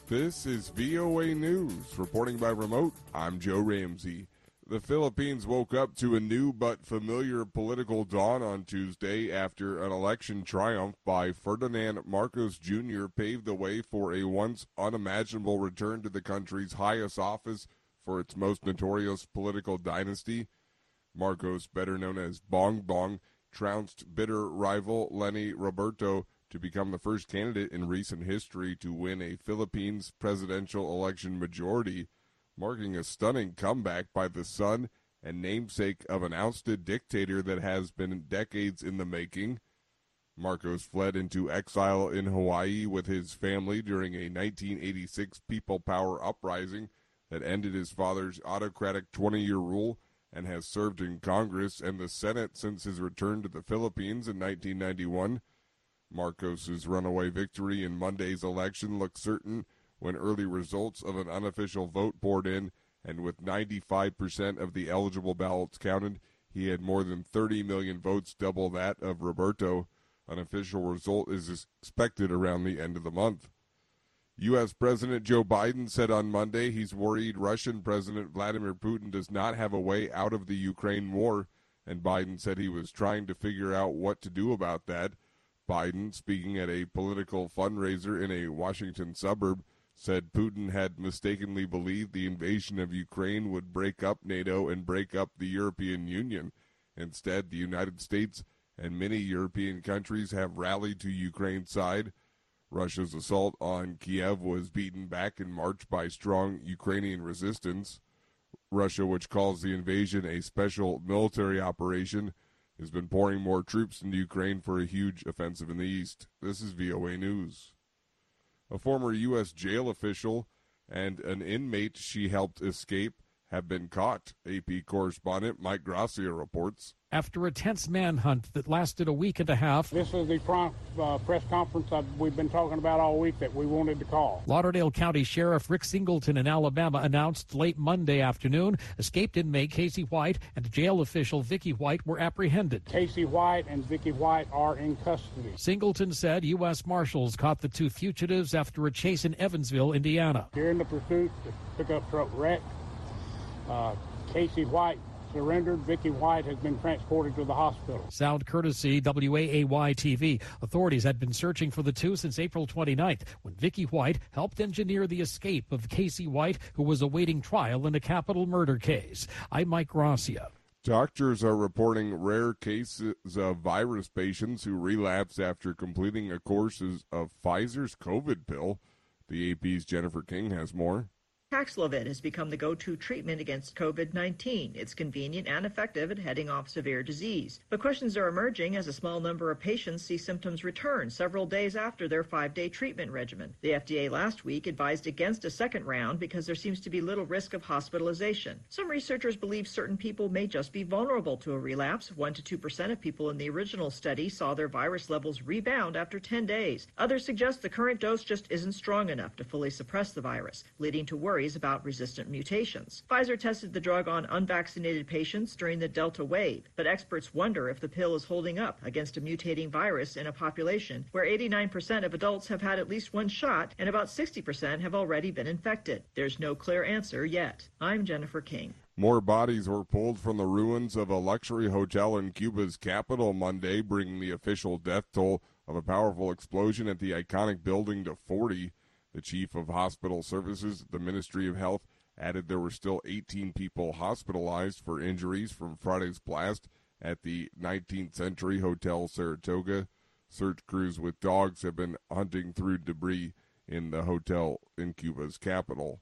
This is VOA News. Reporting by remote, I'm Joe Ramsey. The Philippines woke up to a new but familiar political dawn on Tuesday after an election triumph by Ferdinand Marcos Jr. paved the way for a once unimaginable return to the country's highest office for its most notorious political dynasty. Marcos, better known as Bongbong, trounced bitter rival Leni Robredo to become the first candidate in recent history to win a Philippines presidential election majority, marking a stunning comeback by the son and namesake of an ousted dictator that has been decades in the making. Marcos fled into exile in Hawaii with his family during a 1986 People Power uprising that ended his father's autocratic 20-year rule and has served in Congress and the Senate since his return to the Philippines in 1991. Marcos's runaway victory in Monday's election looked certain when early results of an unofficial vote poured in, and with 95% of the eligible ballots counted, he had more than 30 million votes, double that of Roberto. An official result is expected around the end of the month. U.S. President Joe Biden said on Monday he's worried Russian President Vladimir Putin does not have a way out of the Ukraine war, and Biden said he was trying to figure out what to do about that. Biden, speaking at a political fundraiser in a Washington suburb, said Putin had mistakenly believed the invasion of Ukraine would break up NATO and break up the European Union. Instead, the United States and many European countries have rallied to Ukraine's side. Russia's assault on Kiev was beaten back in March by strong Ukrainian resistance. Russia, which calls the invasion a special military operation, has been pouring more troops into Ukraine for a huge offensive in the east. This is VOA News. A former U.S. jail official and an inmate she helped escape have been caught. AP correspondent Mike Gracia reports. After a tense manhunt that lasted a week and a half, this is the press conference we've been talking about all week that we wanted to call. Lauderdale County Sheriff Rick Singleton in Alabama announced late Monday afternoon escaped inmate Casey White and jail official Vicky White were apprehended. Casey White and Vicky White are in custody. Singleton said U.S. Marshals caught the two fugitives after a chase in Evansville, Indiana. During the pursuit, the pickup truck wrecked. Casey White surrendered. Vicky White has been transported to the hospital. Sound courtesy WAAY-TV. Authorities had been searching for the two since April 29th, when Vicky White helped engineer the escape of Casey White, who was awaiting trial in a capital murder case. I'm Mike Gracia. Doctors are reporting rare cases of virus patients who relapse after completing a course of Pfizer's COVID pill. The AP's Jennifer King has more. Paxlovid has become the go-to treatment against COVID-19. It's convenient and effective at heading off severe disease. But questions are emerging as a small number of patients see symptoms return several days after their 5-day treatment regimen. The FDA last week advised against a second round because there seems to be little risk of hospitalization. Some researchers believe certain people may just be vulnerable to a relapse. 1% to 2% of people in the original study saw their virus levels rebound after 10 days. Others suggest the current dose just isn't strong enough to fully suppress the virus, leading to worries about resistant mutations. Pfizer tested the drug on unvaccinated patients during the Delta wave, but experts wonder if the pill is holding up against a mutating virus in a population where 89% of adults have had at least one shot and about 60% have already been infected. There's no clear answer yet. I'm Jennifer King. More bodies were pulled from the ruins of a luxury hotel in Cuba's capital Monday, bringing the official death toll of a powerful explosion at the iconic building to 40. The chief of hospital services at the Ministry of Health added there were still 18 people hospitalized for injuries from Friday's blast at the 19th Century Hotel Saratoga. Search crews with dogs have been hunting through debris in the hotel in Cuba's capital.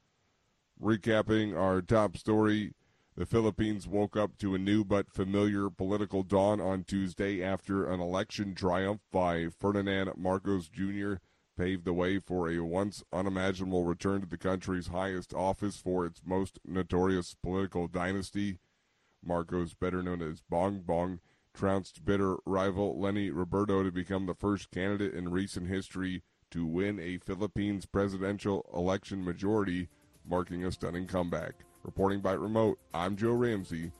Recapping our top story, the Philippines woke up to a new but familiar political dawn on Tuesday after an election triumph by Ferdinand Marcos Jr. paved the way for a once unimaginable return to the country's highest office for its most notorious political dynasty. Marcos, better known as Bongbong, trounced bitter rival Leni Robredo to become the first candidate in recent history to win a Philippines presidential election majority, marking a stunning comeback. Reporting by remote, I'm Joe Ramsey.